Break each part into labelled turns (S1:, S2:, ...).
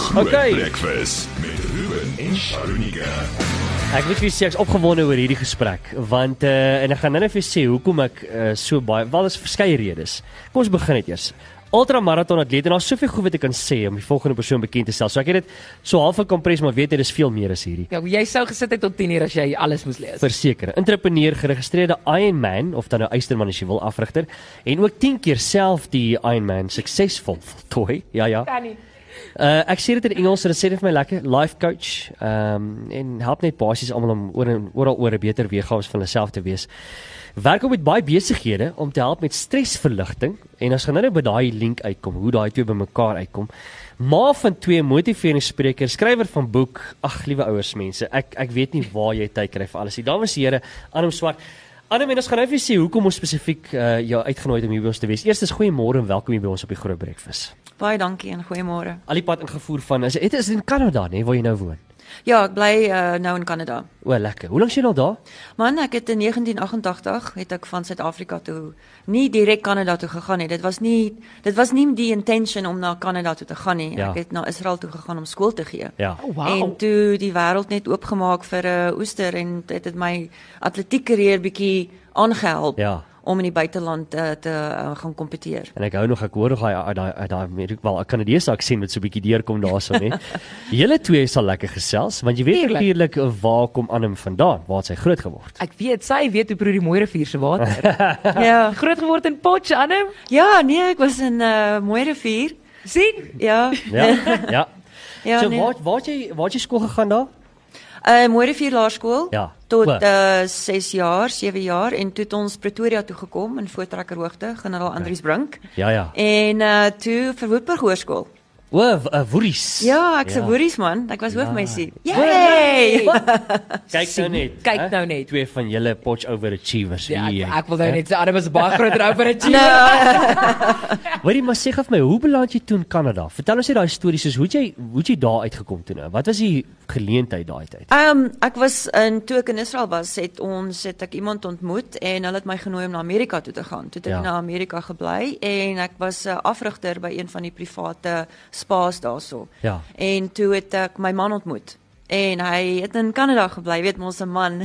S1: Okay.
S2: Breakfast met Ruben en Sharonika.
S1: Ek weet wie sê ek's opgewonde oor hierdie gesprek, want en ek gaan nou net vir sê hoekom ek so baie, wel is verskeie redes. Kom ons begin net eers. Ultramarathon atleet, en daar's soveel goed wat ek kan sê om die volgende persoon bekend te stel. So ek het dit so half gekompres, maar weet jy, dis veel meer as hierdie.
S3: Ja, jy sou gesit het tot 10 uur as jy alles moes lees.
S1: Verseker, entrepreneur, geregistreerde Ironman, of dan nou Eysterman as jy wil, afrigter, en ook 10 keer self die Ironman suksesvol voltooi. Ja.
S3: Kan nie.
S1: Ek sê dit in Engels, dit sê dit vir my lekker, life coach, en help net basies almal om oral oor 'n beter weergawe van hulle self te wees. Werk ook met baie besighede om te help met stresverligting, en ons gaan nou by daai link uitkom, hoe daai twee bymekaar uitkom. Ma van 2 motiveringssprekers, skrywer van boek, ag liewe ouers mense, ek weet nie waar jy tyd kry vir alles nie. Dames en here, Adam Swart. Adam, en ons gaan nou vir sê hoekom ons spesifiek jou uitgenooi het om hier by ons te wees. Eerstens goeiemôre en welkom hier by ons op die Groot Breakfast.
S4: Baie dankie en goeiemôre.
S1: Al die pad ingevoer van, is in Kanada, nee, waar jy nou woon?
S4: Ja, ek bly nou in Kanada.
S1: O, lekker. Hoe lank is jy al daar?
S4: Man, ek het in 1988 het ek van Suid-Afrika toe nie direk Kanada toe gegaan nie. Dit was nie die intention om na Kanada toe te gaan nie.
S1: Ja.
S4: Ek het na Israel toe gegaan om skool te gee.
S1: Ja.
S3: Oh, wow.
S4: En toe die wêreld net oopgemaak vir 'n oester en dit het my atletiekkarrière bietjie aangehelp.
S1: Ja.
S4: Om in die buiteland te gaan kompeteer.
S1: En ek hoor nog daai wel Kanadese aksent met so 'n bietjie deurkom daarso, hè. Julle twee sal lekker gesels, want jy weet natuurlik waar kom Annem vandaan, waar het sy groot geword.
S3: Ek weet, sy weet hoe broer die Mooi Rivier se water.
S4: Ja.
S3: Groot geword in Potch, Annem.
S4: Ja, nee, ek was in Mooi Rivier.
S3: Sien?
S4: Ja.
S1: Ja.
S4: Ja,
S1: So
S4: nee.
S1: waar het jy skool gegaan daar?
S4: Mooi Rivier Laerskool
S1: Ja.
S4: tot
S1: O.
S4: 6 jaar, 7 jaar en toe het ons Pretoria toe gekom in Voortrekkerhoogte, Generaal Andries Brink.
S1: Ja.
S4: En toe vir Woodburg Hoërskool.
S1: O, Woeries.
S4: Ja, ek's 'n
S1: Ja.
S4: Woeries man. Ek was hoofmeisie.
S3: Yay!
S1: Kyk nou net.
S3: Kyk
S1: hè?
S3: nou net.
S1: Twee van julle Potch overachievers.
S3: Ja,
S1: hier,
S3: ek wil nou
S1: hè?
S3: net sê Adam is baie groter over 'n
S1: Hoorie, maar sê gou vir my, hoe beland jy toe in Kanada? Vertel ons net daai stories, soos hoe het jy daar uitgekom toe nou? Wat was die geleentheid daai tyd?
S4: Ek was toe ek in Israel was, het ek iemand ontmoet en hulle het my genooi om na Amerika toe te gaan. Toe het ek
S1: Ja.
S4: na Amerika gebly en ek was 'n afrigter by een van die private spa's daarso.
S1: Ja.
S4: En toe het ek my man ontmoet. En hy het in Kanada gebly, weet mos 'n man.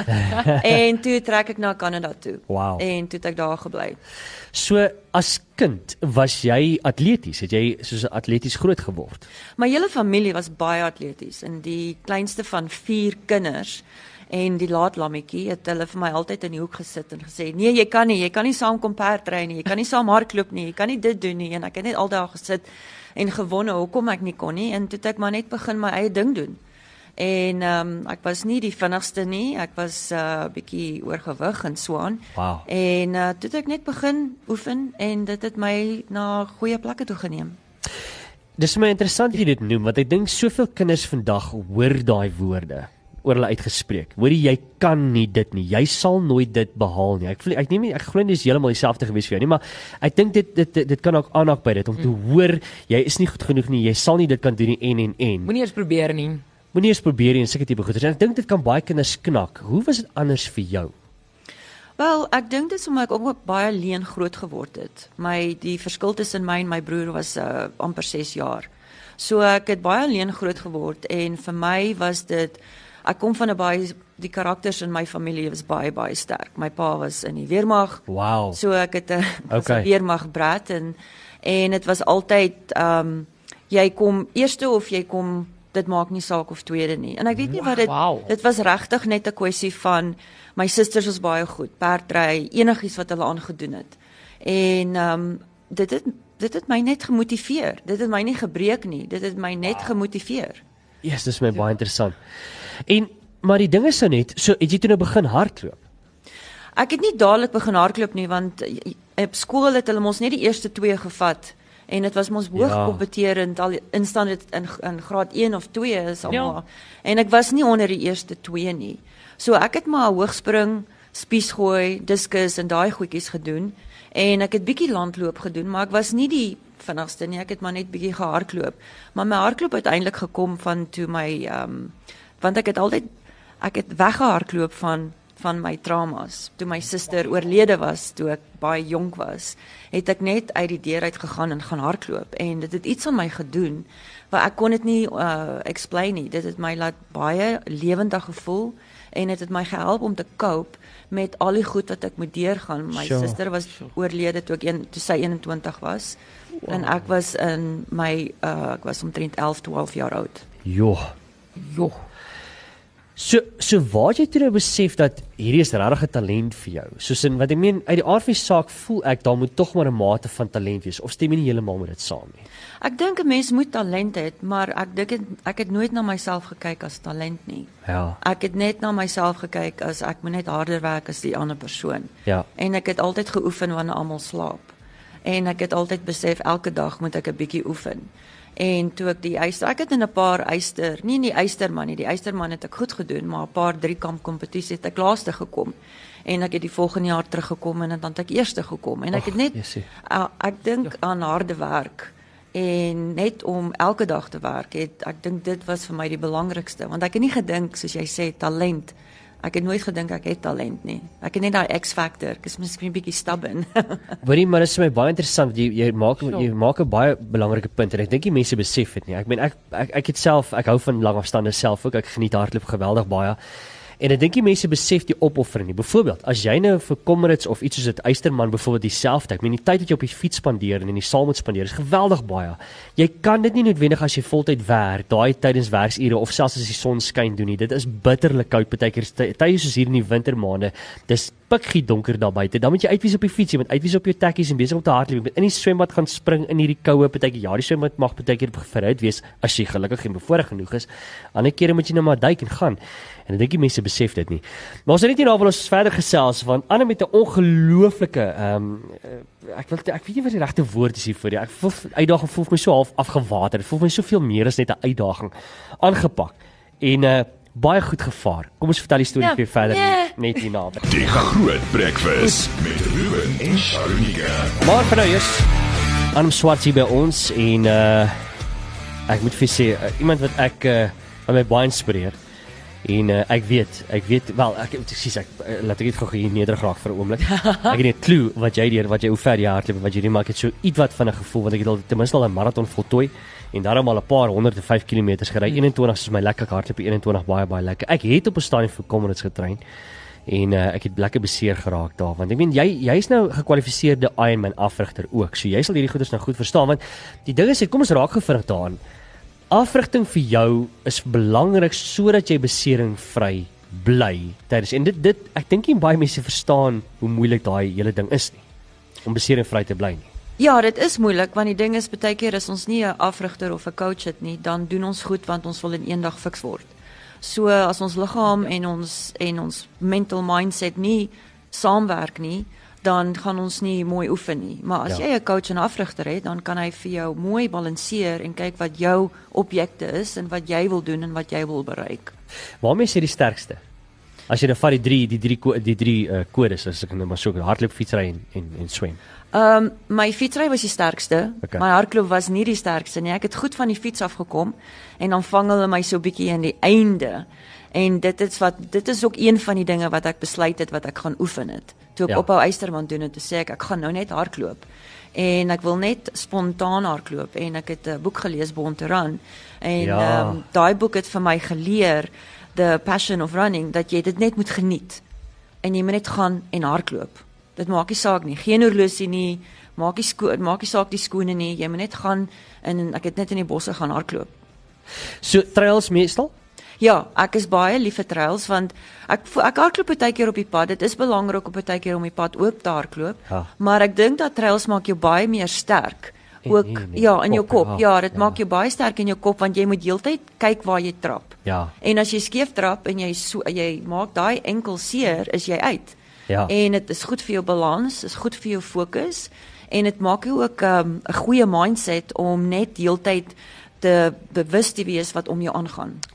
S4: En toe trek ek na Kanada toe.
S1: Wow.
S4: En toe het ek daar gebly.
S1: So as kind was jy atleties, het jy soos atleties groot geword?
S4: My hele familie was baie atleties en die kleinste van 4 kinders en die laat lammetjie het hulle vir my altyd in die hoek gesit en gesê nee, jy kan nie saam kom perdry nie, jy kan nie saam hardloop nie, jy kan nie dit doen nie en ek het net al daar gesit en gewonder hoekom ek nie kon nie en toe het ek maar net begin my eie ding doen. En ek was nie die vinnigste nie, ek was bietjie oorgewig en so aan.
S1: Wow.
S4: En toe het ek net begin oefen en dit het my na goeie plekke toe geneem.
S1: Dis my interessant jy dit noem, want ek dink soveel kinders vandag hoor daai woorde oor hulle uitgespreek. Hoorie, jy kan nie dit nie. Jy sal nooit dit behaal nie. Ek glo nie dis heeltemal dieselfde gewees vir jou nie, maar ek dink dit kan ook aanhaak by dit om te hoor jy is nie goed genoeg nie. Jy sal nie dit kan doen nie en.
S3: Moenie eens probeer nie.
S1: Moenie eens probeer nie en sulke tipe goeders. En ek dink dit kan baie kinders knak. Hoe was dit anders vir jou?
S4: Wel, ek dink dit is omdat ek ook baie leen groot geword het. Die verskil tussen my en my broer was amper 6 jaar. So ek het baie leen groot geword en vir my was dit ek kom van die karakters in my familie was baie sterk. My pa was in die weermag.
S1: Wow.
S4: So ek het 'n
S1: Okay.
S4: weermag brat en dit was altyd jy kom eerste of jy kom dit maak nie saak of tweede nie. En ek weet nie wat dit was regtig net 'n kwessie van my susters was baie goed, perdry, enigiets wat hulle aangedoen het. En dit het my net gemotiveer. Dit het my nie gebreek nie. Dit het my net gemotiveer.
S1: Yes, dis my baie interessant. Maar die ding is nou net, so het jy toe nou begin hardloop?
S4: Ek het nie dadelik begin hardloop nie want op skool het hulle mos net die eerste 2 gevat. En dit was mos hoog kompeterend al instaan dit in graad 1 of 2 is almal. Ja. En ek was nie onder die eerste 2 nie. So ek het maar hoogspring, spiesgooi, diskus en daai goedjies gedoen en ek het bietjie landloop gedoen, maar ek was nie die vinnigste nie. Ek het maar net bietjie gehardloop. Maar my hardloop uiteindelik gekom van toe my want ek het weggehardloop van van my traumas. Toe my suster oorlede was, toe ek baie jonk was, het ek net uit die deur uit gegaan en gaan hardloop en dit het iets aan my gedoen, waar ek kon dit nie explain nie. Dit het my laat baie lewendig gevoel en dit het my gehelp om te cope met al die goed wat ek moet deurgaan. My suster was oorlede toe sy 21 was en ek was in my ek was omtrent 11-12 jaar oud.
S1: Joh. So waar het jy toe nou besef dat hierdie is regtig 'n talent vir jou? Soos in wat ek meen, uit die aard van die saak voel ek daar moet tog maar 'n mate van talent wees, of stem jy nie heeltemal met dit saam nie?
S4: Ek dink 'n mens moet talent hê, maar ek het nooit na myself gekyk as talent nie.
S1: Ja.
S4: Ek het net na myself gekyk as ek moet net harder werk as die ander persoon.
S1: Ja.
S4: En ek het altyd geoefen wanneer almal slaap. En ek het altyd besef elke dag moet ek 'n bietjie oefen. En toe ek ek het in 'n paar nie die eysterman het ek goed gedoen, maar 'n paar 3-kamp kompetisies het ek laaste gekom. En ek het die volgende jaar teruggekom en dan het ek eerste gekom. En ek het net, ek dink aan harde werk. En net om elke dag te werk, ek dink dit was vir my die belangrikste. Want ek het nie gedink, soos jy sê, talent. Ek het nooit gedink ek het talent nie. Ek het net daai X-factor. Ek is miskien 'n bietjie stubborn.
S1: Hoorie, maar dit is vir my baie interessant. Jy maak 'n baie belangrike punt en ek dink die mense besef dit nie. Ek meen ek het self, ek hou van langafstande self ook. Ek geniet hardloop geweldig baie. En ek dink die mense besef die opoffering nie. Byvoorbeeld, as jy nou vir Comrades of iets soos dit Eysterman byvoorbeeld dieselfde, ek meen die tyd wat jy op die fiets spandeer en in die saal moet spandeer is geweldig baie. Jy kan dit nie noodwendig as jy voltyd werk, daai tydens werksure of selfs as die son skyn doen nie. Dit is bitterlik koud partykeer tye soos hier in die wintermaande. Dis pikgie donker daar buite. Dan moet jy uitwies op die fiets, jy moet uitwies op jou tekkies en besig om te hardloop. Jy moet in die swembad gaan spring in hierdie koue partykeer. Ja, die swembad mag partykeer verhoud wees as jy gelukkig en bevoorreg genoeg is. Ander kere moet jy nou maar duik en gaan. En ek dink die mense besef dit nie. Maar ons het net hierna wil ons verder gesels want Anne met 'n ongelooflike ek weet nie wat die regte woord is hier vir jou. Ek voel uitdaging voel my so half afgewater. Dit voel my soveel meer as net 'n uitdaging aangepak. En baie goed gevaar. Kom ons vertel die storie weer verder net hierna.
S2: Die Groot Breakfast met Ruben en Sharunika.
S1: Maar vir nou eers Anne Swart hier by ons en ek moet vir sê iemand wat wat my baie inspireer. En ek weet wel laat ek dit gou hier nederig raak vir 'n oomblik. Ek het nie 'n klou wat jy hoe ver jy hardloop wat jy doen, maar ek het so ietwat van 'n gevoel want ek het al ten minste al 'n marathon voltooi en daarom al 'n paar 105 km gery. 21 is my lekker hardloop, 21 baie lekker. Ek het op 'n stadium vir Comrades getrein en ek het lekker beseer geraak daar want ek meen jy's nou gekwalifiseerde Ironman afrigter ook. So jy sal hierdie goeders nou goed verstaan want die ding is kom ons raak gevinnig daaraan. Afrigting vir jou is belangrik sodat jy beseringvry bly tydens en dit ek dink nie baie mense verstaan hoe moeilik daai hele ding is nie om beseringvry te bly nie.
S4: Ja, dit is moeilik want die ding is baie keer as ons nie 'n afrigter of 'n coach het nie, dan doen ons goed want ons wil in eendag fiks word. So as ons liggaam en ons mental mindset nie saamwerk nie, dan gaan ons nie mooi oefen nie. Maar as jy 'n coach en afrigter het, dan kan hy vir jou mooi balanseer en kyk wat jou objekte is en wat jy wil doen en wat jy wil bereik.
S1: Waarmee is jy die sterkste? As jy nou vat die drie kodes, as ek nou maar so hardloop, fietsry en swem.
S4: My fietsry was die sterkste. Okay. My hardloop was nie die sterkste nie. Ek het goed van die fiets afgekom en dan vang hulle my so bietjie in die einde. En dit is ook een van die dinge wat ek besluit het wat ek gaan oefen het. Toe ek ophou Eysterman doen en toe sê ek gaan nou net hardloop. En ek wil net spontaan hardloop en ek het 'n boek gelees Born to Run en daai boek het vir my geleer The Passion of Running dat jy dit net moet geniet. En jy moet net gaan en hardloop. Dit maak nie saak nie, geen horlosie nie, maak nie saak die skoene nie, jy moet net gaan en ek het net in die bosse gaan hardloop.
S1: So trails meestal?
S4: Ja, ek is baie lief vir trails want ek hardloop baie keer op die pad. Dit is belangrik op baie keer om die pad oop te hardloop, maar ek dink dat trails maak jou baie meer sterk. Ook in jou kop. Ja, dit maak jou baie sterk in jou kop want jy moet heeltyd kyk waar jy trap. Ja. En as jy skeef trap en jy maak daai enkel seer, is jy uit. Ja. En dit is goed vir jou balans, is goed vir jou fokus en dit maak jou ook 'n goeie mindset om net heeltyd te bewus te wees wat om jou aangaan.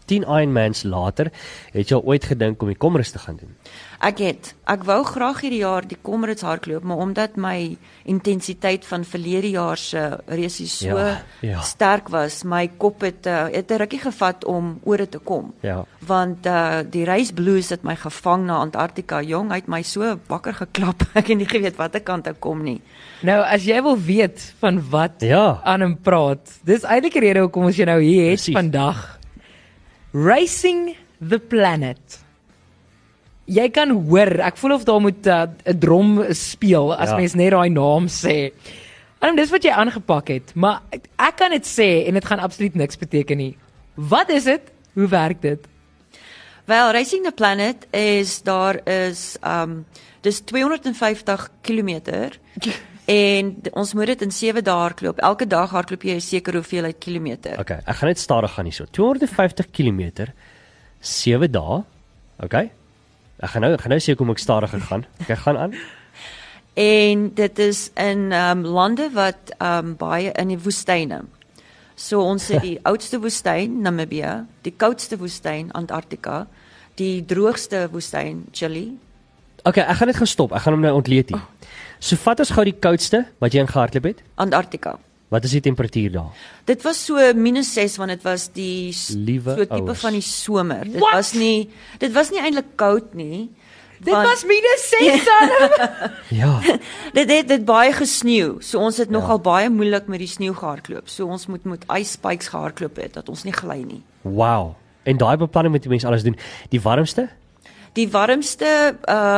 S1: 10 Ironmans later, het jy al ooit gedink om die Comrades te gaan doen?
S4: Ek wou graag hierdie jaar die Comrades hardloop, maar omdat my intensiteit van verlede jaar se resies so sterk was, my kop het 'n rukkie gevat om oor dit te kom.
S1: Ja.
S4: Want die Race Blues het my gevang na Antarktika. Jong, hy het my so wakker geklap. Ek het nie geweet watter kant ek kom nie.
S3: Nou, as jy wil weet van wat aan hom praat, dis eintlik die rede hoekom ons jou nou hier het vandag. Racing the Planet. Jy kan hoor, ek voel of daar moet 'n drom speel as mens net daai naam sê. Dis wat jy aangepak het, maar ek kan dit sê en dit gaan absoluut niks beteken nie. Wat is dit? Hoe werk dit?
S4: Wel, Racing the Planet is dis 250 km en ons moet dit in 7 dae hardloop. Elke dag hardloop jy 'n sekere hoeveelheid kilometer.
S1: Okay, ek gaan net stadig gaan hierso. 250 km, 7 dae. Okay. Ek gaan nou sê kom ek stadiger gaan. Ek gaan aan.
S4: En dit is in lande wat baie in die woestyne. So ons het die oudste woestyn, Namibië, die koudste woestyn, Antarktika, die droogste woestyn, Chili.
S1: Okay, ek gaan net gestop. Ek gaan hom nou ontleed hier. So vat ons gou die koudste wat jy ingehardloop het?
S4: Antarktika.
S1: Wat is die temperatuur daar?
S4: Dit was so -6 want dit was die so tipe van die somer. Dit was nie eintlik koud nie.
S3: Dit was -6 dan.
S4: Ja. Dit het baie gesneeu. So ons het nogal baie moeilik met die sneeu gehardloop. So ons moet met ijspikes gehardloop het dat ons nie gly nie.
S1: Wow. En daai beplanning moet die mense alles doen. Die warmste?
S4: Die warmste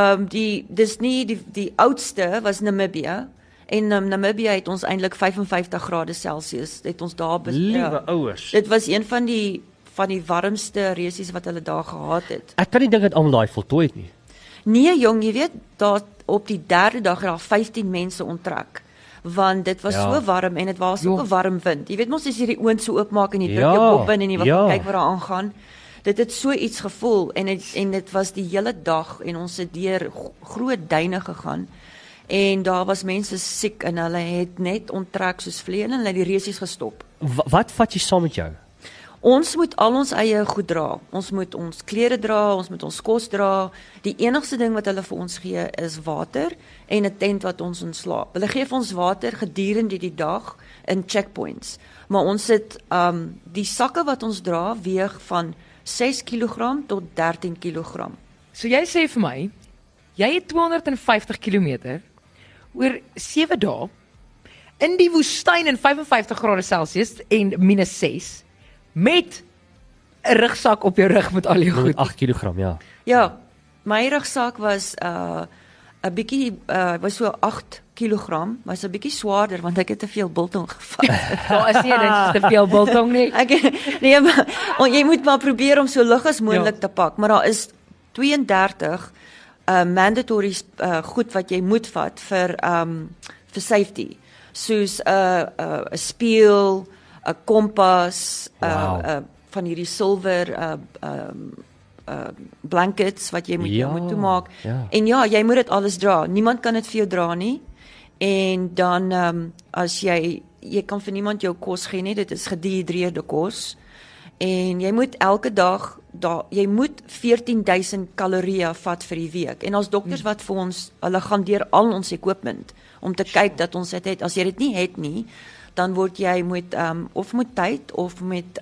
S4: die oudste was Namibië. En Namibië het ons eintlik 55 grade Celsius het ons daar
S1: Liewe ouers.
S4: Dit was een van die warmste resies wat hulle daar gehad het.
S1: Ek kan nie dink dat almal daai voltooi het nie.
S4: Nee jong, jy weet, daar op die 3de dag het daar 15 mense onttrek. Want dit was so warm en dit was ook 'n warm wind. Jy weet mos as jy die oond so oopmaak en jy druk jou kop in en jy wil kyk wat daar aangaan. Dit het so iets gevoel en dit was die hele dag en ons het deur groot duine gegaan. En daar was mense siek en hulle het net onttrek soos vlee en hulle het die resies gestop.
S1: Wat vat jy saam met jou?
S4: Ons moet al ons eie goed dra. Ons moet ons klere dra, ons moet ons kos dra. Die enigste ding wat hulle vir ons gee is water en 'n tent wat ons in slaap. Hulle gee vir ons water gedurende die dag in checkpoints. Maar ons het die sakke wat ons dra weeg van 6 kg tot 13 kg.
S3: So jy sê vir my, jy het 250 km oor 7 dae in die woestyn in 55 grade Celsius en -6 met 'n rugsak op jou rug met al jou goed.
S1: 8 kg, ja.
S4: Ja, my rugsak was 'n bietjie was so 8 kg, was 'n bietjie swaarder want ek het te veel biltong gevat.
S3: Daar is nie net te veel biltong nie.
S4: Nee, maar jy moet maar probeer om so lig as moontlik te pak, maar daar is 32 mandatory goed wat jy moet vat vir safety. Soos 'n spieël, 'n kompas, van hierdie silwer blankets wat jy moet toemaak. Ja. En ja, jy moet dit alles dra. Niemand kan dit vir jou dra nie. En dan as jy kan vir niemand jou kos gee nie, dit is gedehidreerde kos. En jy moet elke dag jy moet 14,000 kalorieë vat vir die week. En as dokters wat vir ons, hulle gaan deur al ons equipment om te kyk dat ons dit het. As jy dit nie het nie, dan word jy met of met tyd of met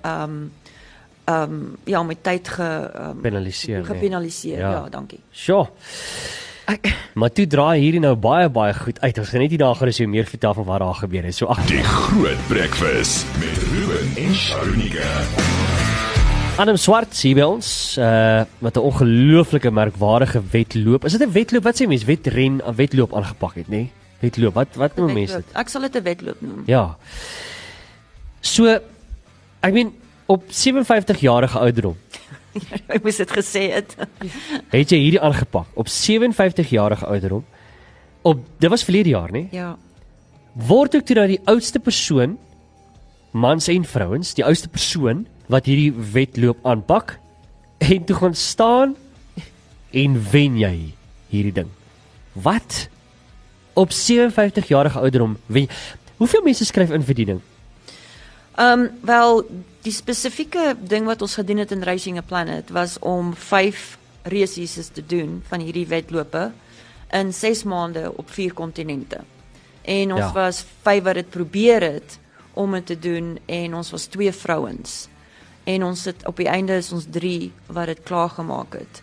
S4: met tyd gepenaliseer. Ja, dankie.
S1: Sjoe. Maar toe draai hierdie nou baie goed uit. Ons gaan net hierna gaan meer vertel van wat daar gebeur het. So
S2: die Groot Breakfast met Ruben en Sharunika.
S1: Adam Swart hier by ons, met 'n ongelooflike merkwaardige wedloop. Is dit 'n wedloop? Wat sê mense? Wedloop aangepak het, nê? Wedloop. Wat noem mense dit?
S4: Ek sal dit 'n wedloop noem.
S1: Ja. So ek meen op 57 jarige ouderdom.
S4: Ek moes dit gesê het.
S1: Het jy hierdie aangepak op 57 jarige ouderdom? Dit was verlede jaar, nê?
S4: Ja.
S1: Word ek toe nou die oudste persoon, mans en vrouens, die oudste persoon wat hierdie wedloop aanpak en toe gaan staan en wen jy hierdie ding. Wat? Op 57 jarige ouderdom wen jy. Hoeveel mense skryf in vir die ding?
S4: Wel, Die spesifieke ding wat ons gedoen het in Racing a Planet was om 5 races te doen van hierdie wedlope in 6 maande op 4 kontinente. En ons was 5 wat dit probeer het om dit te doen en ons was 2 vrouens. En ons het op die einde is ons 3 wat dit klaar gemaak het.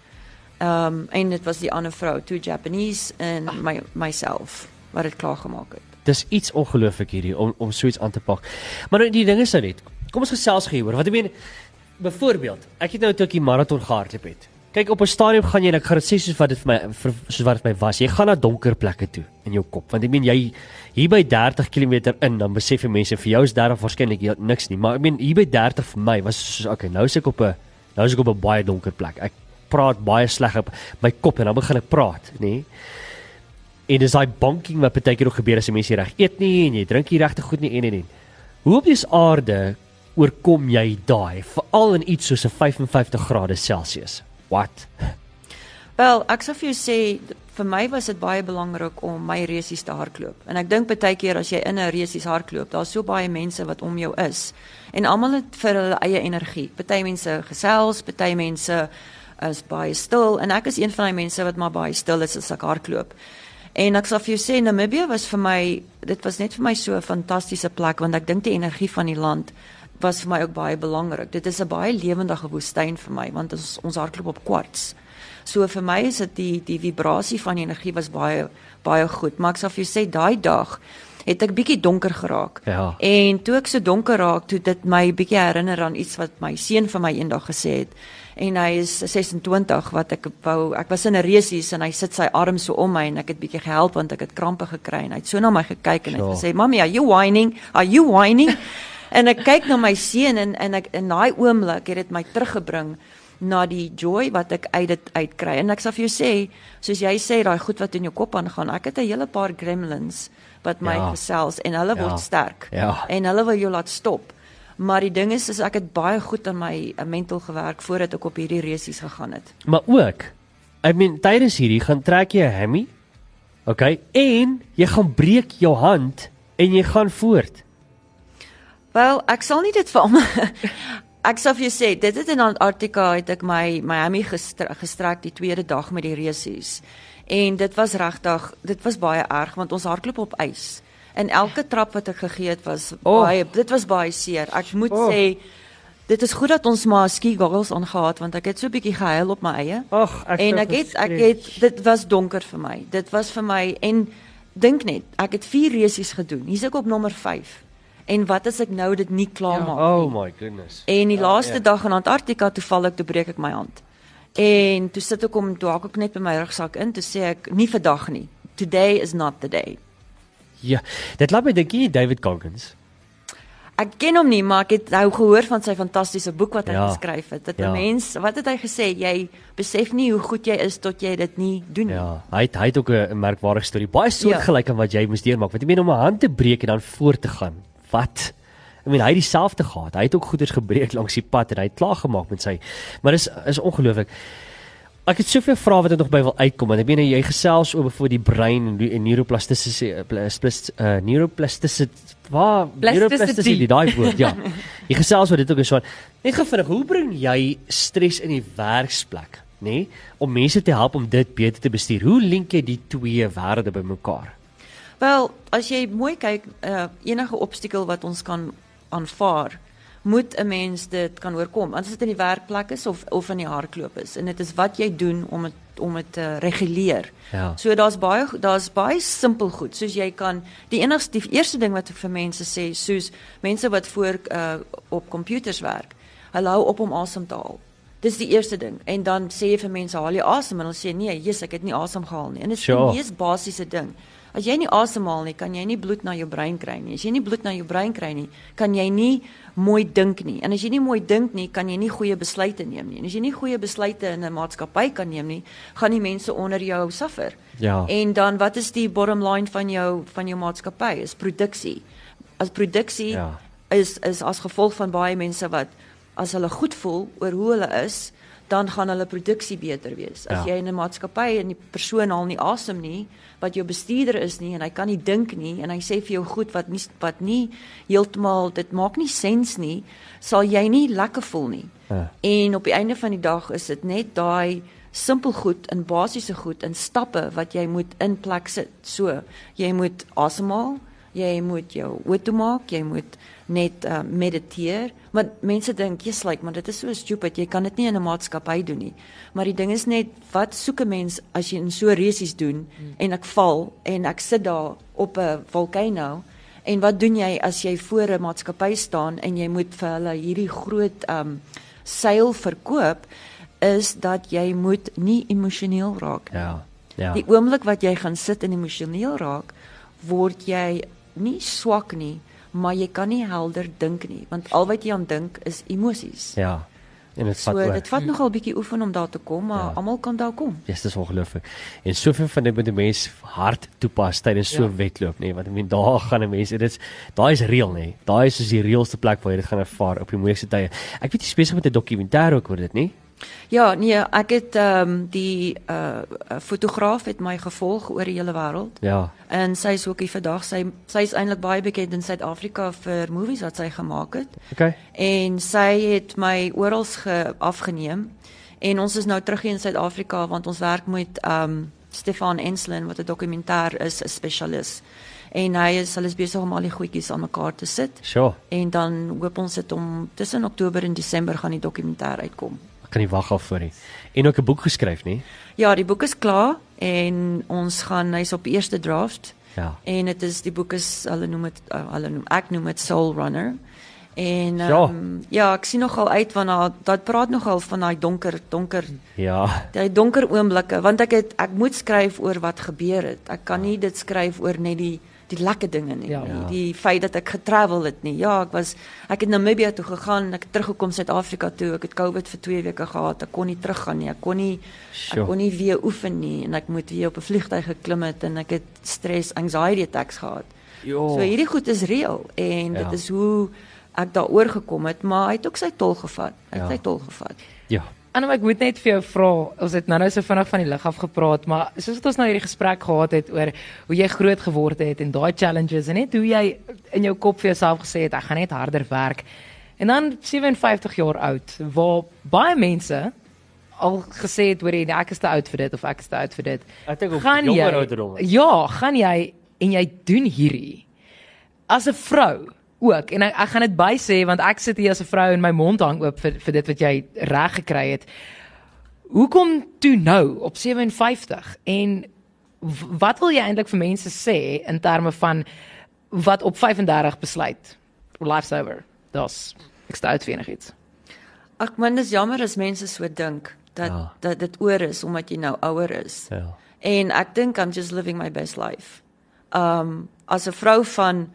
S4: En dit was die ander vrou, 2 Japanese en myself wat dit klaar gemaak het.
S1: Dis iets ongelooflik hierdie om so iets aan te pak. Maar nou die ding is nou net. Kom ons gesels gee hoor. Wat ek meen, byvoorbeeld, ek het nou toe ek die marathon gehardloop het. Kyk, op 'n stadium gaan jy, ek gaan dit sê soos wat dit vir my was. Jy gaan na donker plekke toe in jou kop. Want ek meen jy hier by 30 km in, dan besef jy mense vir jou is 30 waarskynlik niks nie, maar ek meen hier by 30 vir my was soos okay, nou is ek op 'n baie donker plek. Ek praat baie sleg op my kop en dan begin ek praat, nê? En dis daai banking wat baie keer nog gebeur as jy mense reg eet nie en jy drink nie regtig goed nie en. Hoe op die aarde oorkom jy daai, veral in iets soos 'n 55 grade Celsius? What?
S4: Wel, ek sou vir jou sê, vir my was dit baie belangrik om my resies te hardloop. En ek dink baie keer as jy in 'n resies hardloop, daar's so baie mense wat om jou is. En almal het vir hulle eie energie. Party mense gesels, party mense is baie stil en ek is een van die mense wat maar baie stil is as ek hardloop. En ek sal vir jou sê, Namibië was vir my, dit was net vir my so 'n fantastiese plek, want ek dink die energie van die land was vir my ook baie belangrik. Dit is 'n baie lewendige woestyn vir my, want ons hardloop op kwarts. So vir my is dit die vibrasie van die energie was baie goed, maar ek sal vir jou sê, daai dag het ek bietjie donker geraak.
S1: Ja.
S4: En toe ek so donker raak, toe dit my bietjie herinner aan iets wat my seun vir my eendag gesê het. En hy is 26 wat ek was in 'n resies en hy sit sy arm so om my en ek het bietjie gehelp want ek het krampe gekry en hy het so na my gekyk en hy het gesê, "Mommy, are you whining?" En ek kyk na my seun en ek in daai oomblik het dit my teruggebring na die joy wat ek uit dit uitkry. En ek sal vir jou sê, soos jy sê, daai goed wat in jou kop aangaan, ek het 'n hele paar gremlins wat my gesels en hulle word sterk. En hulle wil jou laat stop. Maar die ding is ek het baie goed aan my mental gewerk voordat ek op hierdie resies gegaan het.
S1: Maar ook, I mean, tydens hierdie gaan trek jy 'n hammy, okay, en jy gaan breek jou hand en jy gaan voort.
S4: Wel, ek sal nie dit vir almal ek sal vir jou sê, dit het in Antarktika het ek my hammy gestrek die tweede dag met die resies. En dit was regtig, dit was baie erg want ons hardloop op ys. En elke trap wat ek gegee het dit was baie seer. Ek moet sê, dit is goed dat ons maar ski goggles aangehad want ek het so 'n bietjie gehuil op my eie. En dit was donker vir my. Dit was vir my en dink net, ek het 4 resies gedoen. Hier's ek op nommer 5. En wat as ek nou dit nie klaar maak nie?
S1: Oh my goodness.
S4: En die laaste dag in Antarktika toe breek ek my hand. En toe sit ek toe haak ek net by my rugsak in, toe sê ek, nie vandag nie. Today is not the day.
S1: Ja, dit laat my dink jy David Goggins.
S4: Ek ken hom nie, maar ek het gehoor van sy fantastiese boek wat hy geskryf het. Dat 'n mens, wat het hy gesê? Jy besef nie hoe goed jy is tot jy dit nie doen nie.
S1: Ja, hy het ook 'n merkwaardige storie. Baie soortgelyk aan wat jy moes deurmaak. Want ek meen om 'n hand te breek en dan voort te gaan. Wat? Ek meen hy het dieselfde gehad. Hy het ook goeders gebreek langs die pad en hy het klaar gemaak met sy. Maar is ongelooflik. Ek het soveel vrae wat ek nog by wil uitkom. Want ek meen jy gesels oor byvoorbeeld die brein en neuroplasticity, daai woord, ja. Jy gesels oor dit ook so. Net gevinnig, hoe bring jy stres in die werksplek, nê, om mense te help om dit beter te bestuur? Hoe link jy die twee wêrelde bymekaar?
S4: Wel, as jy mooi kyk, enige obstakel wat ons kan aanvaar, moet 'n mens dit kan oorkom. As dit in die werkplek is of in die hardloop is. En dit is wat jy doen om dit te reguleer.
S1: Ja.
S4: So daar's baie simpel goed. Soos jy kan die eerste ding wat ek vir mense sê, soos mense wat op computers werk, hulle hou op om asem te haal. Dis die eerste ding. En dan sê jy vir mense, haal jy asem? En hulle sê nee, ek het nie asem gehaal nie. En dit is die mees basiese ding. As jy nie asemhaal nie, kan jy nie bloed na jou brein kry nie. As jy nie bloed na jou brein kry nie, kan jy nie mooi dink nie. En as jy nie mooi dink nie, kan jy nie goeie besluite neem nie. En as jy nie goeie besluite in 'n maatskappy kan neem nie, gaan die mense onder jou suffer.
S1: Ja.
S4: En dan wat is die bottom line van jou maatskappy? Is produksie. As produksie is as gevolg van baie mense wat as hulle goed voel oor hoe hulle is, dan gaan hulle produksie beter wees. As jy in 'n maatskappy en die persoon haal nie asem nie, wat jou bestuurder is nie en hy kan nie dink nie en hy sê vir jou goed wat nie heeltemal, dit maak nie sens nie, sal jy nie lekker voel nie. En op die einde van die dag is dit net daai simpel goed en basiese goed en stappe wat jy moet in plek sit. So, jy moet asemhaal, jy moet jou oë toemaak, jy moet net mediteer. Maar mense dink, maar dit is so stupid, jy kan dit nie in 'n maatskappy doen nie. Maar die ding is net, wat soek 'n mens as jy in so resies doen en ek val en ek sit daar op 'n volcano en wat doen jy as jy voor 'n maatskappy staan en jy moet vir hulle hierdie groot seil verkoop, is dat jy moet nie emosioneel raak.
S1: Ja.
S4: Die oomblik wat jy gaan sit en emosioneel raak, word jy nie swak nie, maar jy kan nie helder dink nie, want al wat jy aan dink is emosies.
S1: Ja. En
S4: dit vat nogal 'n bietjie oefen om daar te kom, maar almal kan daar kom.
S1: Dis ongelooflik. En soveel van dit moet 'n mens hard toepas tydens so 'n wedloop, nê, want daar gaan 'n mens, daai is reël, nê. Daai is soos die reëlste plek waar jy dit gaan ervaar op die mooiste tye. Ek weet jy besig met 'n dokumentêr ook oor dit, nê?
S4: Ja, nee, ek het die fotograaf het my gevolg oor die hele wêreld.
S1: Ja.
S4: En sy is ook hier vandag. Sy is eintlik baie bekend in Suid-Afrika vir movies wat sy gemaak het.
S1: Okay.
S4: En sy het my oral afgeneem en ons is nou terug hier in Suid-Afrika want ons werk met Stefan Enslin wat 'n dokumentêr is, 'n spesialis. En hulle is besig om al die goedjies aan mekaar te sit.
S1: Sure.
S4: En dan hoop ons dit om tussen Oktober en Desember gaan die dokumentêr uitkom.
S1: Ek kan nie wag af vir nie. En ook 'n boek geskryf, nie?
S4: Ja, die boek is klaar en hy's op die eerste draft.
S1: Ja.
S4: En die boek is ek noem dit Soul Runner. En ek sien nogal uit want dat praat nogal van daai donker daai donker oomblikke want ek moet skryf oor wat gebeur het. Ek kan nie dit skryf oor net die lekker dinge nie. Die feit dat ek getravel het nie. Ja, ek het Namibië toe gegaan, ek het teruggekom Suid-Afrika toe. Ek het COVID vir 2 weke gehad. Ek kon nie teruggaan nie. Ek kon nie weer oefen nie en ek moet weer op 'n vliegtuig geklim het en ek het stress, anxiety attacks gehad. So hierdie goed is reël en dit is hoe ek daaroor gekom het, maar hy het ook sy tol gevat.
S1: Ja.
S3: Anne, ek moet net vir jou vra, ons het nou so vinnig van die lig af gepraat, maar soos wat ons nou hierdie gesprek gehad het oor hoe jy groot geword het en daai challenges en net hoe jy in jou kop vir jouself gesê het, ek gaan net harder werk. En dan 57 jaar oud, waar baie mense al gesê het, hoor jy, ek is te oud vir dit of ek is te oud vir dit. Gaan jy en jy doen hierdie as 'n vrou ook, en ek gaan dit by sê, want ek sit hier as 'n vrou en my mond hang oop vir dit wat jy reg gekry het. Hoekom toe nou op 57? En wat wil jy eintlik vir mense sê in terme van wat op 35 besluit? Life's over. Ek sta uit vir enigiets.
S4: Ag man, dis jammer as mense so dink dat dit oor is omdat jy nou ouer is.
S1: Ja.
S4: En ek dink I'm just living my best life. As 'n vrou van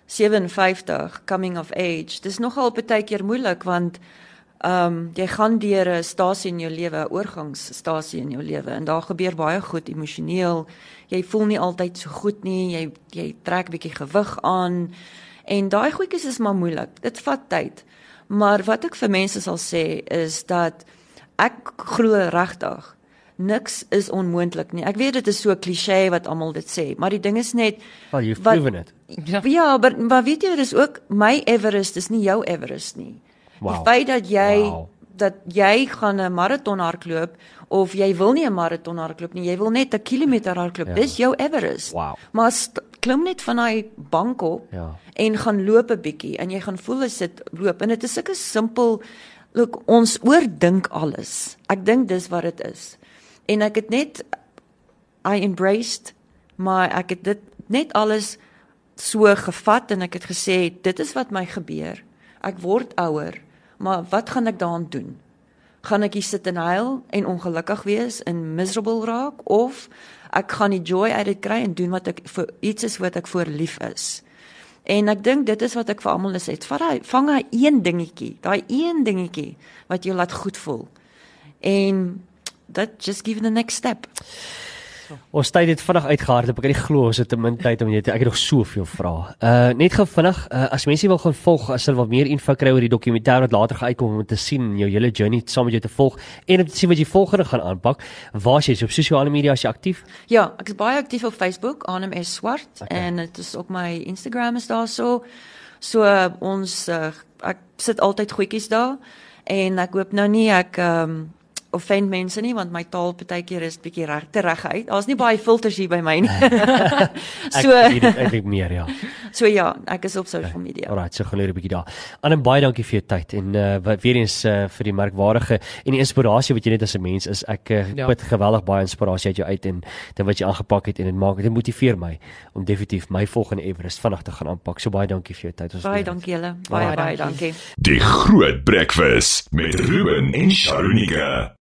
S4: 57 coming of age, dis nogal baie keer moeilik want jy gaan deur 'n stasie in jou lewe, 'n oorgangsstasie in jou lewe en daar gebeur baie goed emosioneel. Jy voel nie altyd so goed nie, jy trek 'n bietjie gewig aan en daai goedjies is maar moeilik. Dit vat tyd. Maar wat ek vir mense sal sê is dat ek glo regtig niks is onmoontlik nie. Ek weet dit is so 'n kliseë wat almal dit sê, maar die ding is net
S1: you've proven it.
S4: Ja, maar weet jy, dis ook my Everest is nie jou Everest nie.
S1: Wow.
S4: Die feit dat jy gaan 'n maraton hardloop of jy wil nie 'n maraton hardloop nie, jy wil net 'n kilometer hardloop. Dis jou Everest.
S1: Wow.
S4: Maar klim net van daai bank op en gaan loop 'n bietjie en jy gaan voel as dit loop en dit is sulke simpel. Look, ons oordink alles. Ek dink dis wat dit is. En ek het net I embraced, maar ek het dit net alles so gevat en ek het gesê dit is wat my gebeur. Ek word ouer, maar wat gaan ek daaraan doen? Gaan ek hier sit en huil en ongelukkig wees en miserable raak of ek gaan die joy uit dit kry en doen wat ek vir iets is wat ek voor lief is. En ek dink dit is wat ek vir almal sê. Vang daai een dingetjie wat jou laat goed voel. En that just give the next step.
S1: Ons tyd het vinnig uitgehardloop. Ek kan nie glo ons het te min tyd om jy te ek het nog soveel vrae. Net gou vinnig, as mense wil gaan volg, as hulle wat meer info kry oor die dokumentêr wat later gaan uitkom om te sien jou hele journey saam met jou te volg en om te sien wat jy volgende gaan aanpak, waar is jy op sosiale media as jy aktief?
S4: Ja, ek is baie aktief op Facebook, Arnhem S Swart, en dit is op my Instagram is daar so ek sit altyd goedjies daar en ek hoop nou nie ek offend mense nie, want my taal partykeer is bietjie reguit. Daar's nie baie filters hier by my nie.
S1: So ek weet eintlik meer, ja.
S4: So ja, ek is op social media.
S1: Alright, so geleer 'n bietjie daar. Anne, baie dankie vir jou tyd en weer eens vir die merkwaardige en die inspirasie wat jy net as 'n mens is. Ek put geweldig baie inspirasie uit jou uit en dit wat jy aangepak het en dit motiveer my om definitief my volgende Everest vinnig te gaan aanpak. So baie dankie vir jou tyd.
S4: Baie dankie julle. Baie dankie.
S2: Die Groot Breakfast met Ruben en Sharonika.